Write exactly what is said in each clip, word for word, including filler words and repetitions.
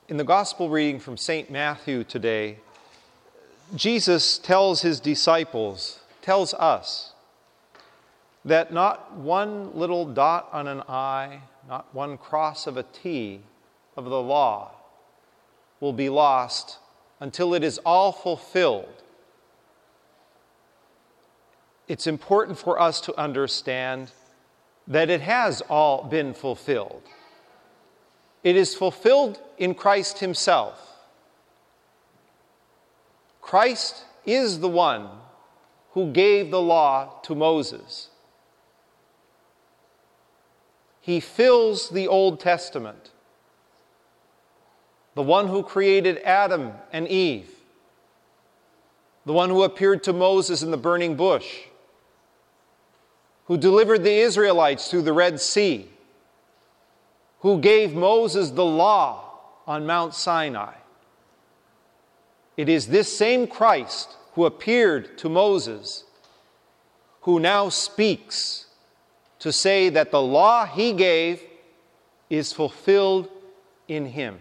In the gospel reading from Saint Matthew today, Jesus tells his disciples, tells us, that not one little dot on an I, not one cross of a T of the law will be lost until it is all fulfilled. It's important for us to understand that it has all been fulfilled. It is fulfilled in Christ himself. Christ is the one who gave the law to Moses. He fills the Old Testament. The one who created Adam and Eve. The one who appeared to Moses in the burning bush. Who delivered the Israelites through the Red Sea. Who gave Moses the law on Mount Sinai. It is this same Christ who appeared to Moses who now speaks to say that the law he gave is fulfilled in him.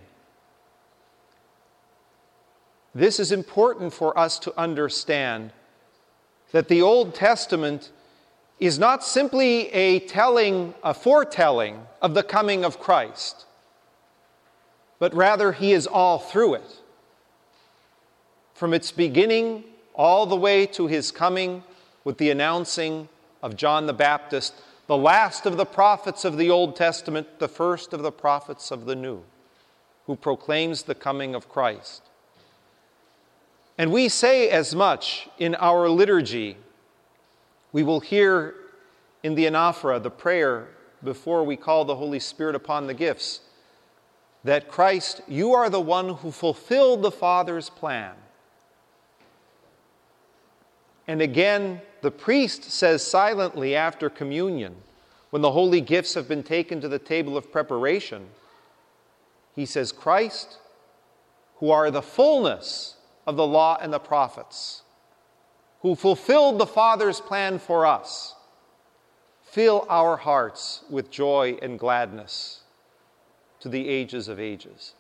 This is important for us to understand, that the Old Testament is not simply a telling, a foretelling of the coming of Christ, but rather he is all through it. From its beginning all the way to his coming with the announcing of John the Baptist, the last of the prophets of the Old Testament, the first of the prophets of the New, who proclaims the coming of Christ. And we say as much in our liturgy. We will hear in the anaphora, the prayer before we call the Holy Spirit upon the gifts, that Christ, you are the one who fulfilled the Father's plan. And again, the priest says silently after communion, when the holy gifts have been taken to the table of preparation, he says, Christ, who are the fullness of the law and the prophets, who fulfilled the Father's plan for us, fill our hearts with joy and gladness to the ages of ages.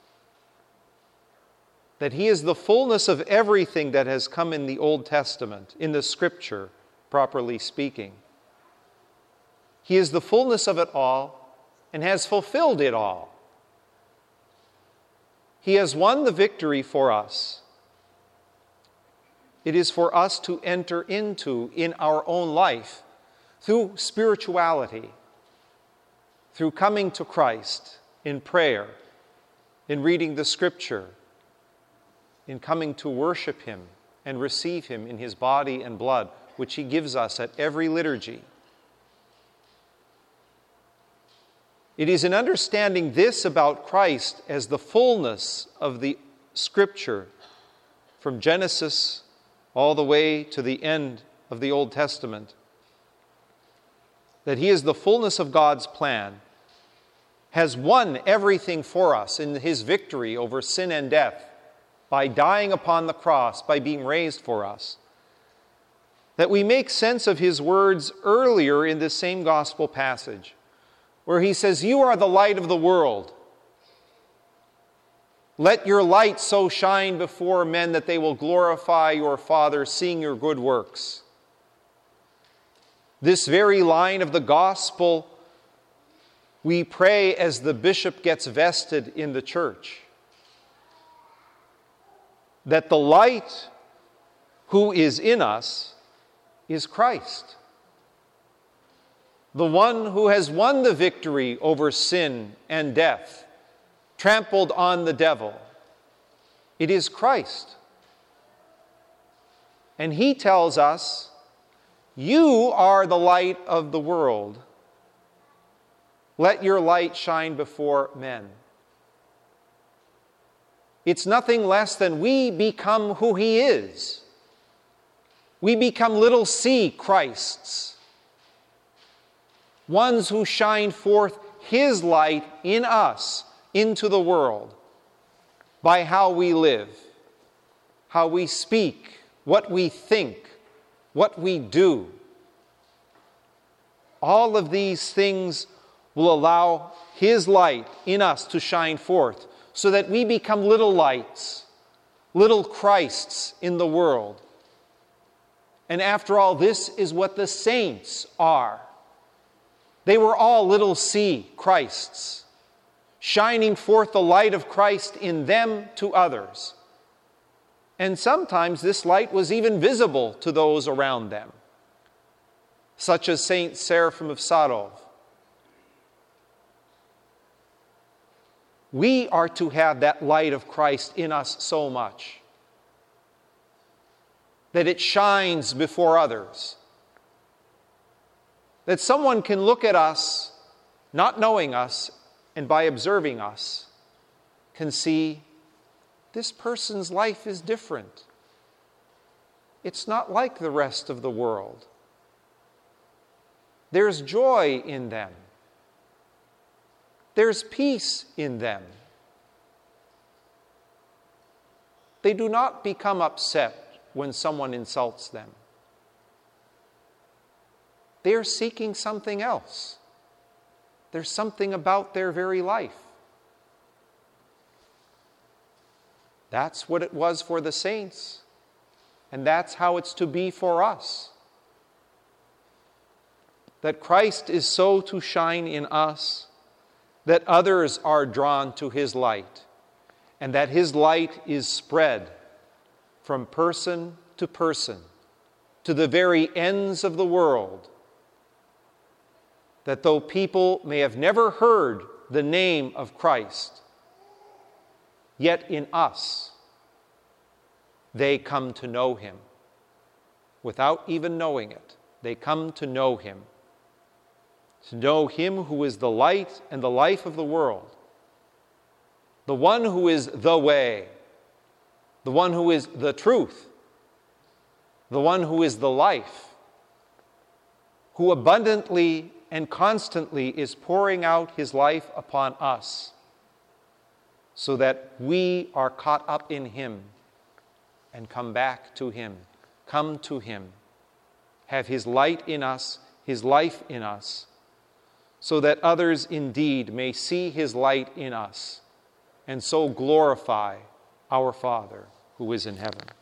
That he is the fullness of everything that has come in the Old Testament, in the Scripture, properly speaking. He is the fullness of it all and has fulfilled it all. He has won the victory for us. It is for us to enter into in our own life through spirituality, through coming to Christ in prayer, in reading the Scripture, in coming to worship him and receive him in his body and blood, which he gives us at every liturgy. It is in understanding this about Christ as the fullness of the Scripture, from Genesis all the way to the end of the Old Testament, that he is the fullness of God's plan, has won everything for us in his victory over sin and death, by dying upon the cross, by being raised for us. That we make sense of his words earlier in this same gospel passage, where he says, you are the light of the world. Let your light so shine before men that they will glorify your Father, seeing your good works. This very line of the gospel we pray as the bishop gets vested in the church. That the light who is in us is Christ. The one who has won the victory over sin and death, trampled on the devil. It is Christ. And he tells us, you are the light of the world. Let your light shine before men. It's nothing less than we become who he is. We become little c Christs. Ones who shine forth his light in us, into the world, by how we live, how we speak, what we think, what we do. All of these things will allow his light in us to shine forth, so that we become little lights, little Christs in the world. And after all, this is what the saints are. They were all little c Christs, shining forth the light of Christ in them to others. And sometimes this light was even visible to those around them, such as Saint Seraphim of Sarov. We are to have that light of Christ in us so much that it shines before others, that someone can look at us, not knowing us, and by observing us, can see this person's life is different. It's not like the rest of the world. There's joy in them. There's peace in them. They do not become upset when someone insults them. They are seeking something else. There's something about their very life. That's what it was for the saints, and that's how it's to be for us. That Christ is so to shine in us that others are drawn to his light, and that his light is spread from person to person, to the very ends of the world, that though people may have never heard the name of Christ, yet in us they come to know him. Without even knowing it, they come to know him. To know him who is the light and the life of the world, the one who is the way, the one who is the truth, the one who is the life, who abundantly and constantly is pouring out his life upon us so that we are caught up in him and come back to him, come to him, have his light in us, his life in us, so that others indeed may see his light in us and so glorify our Father who is in heaven.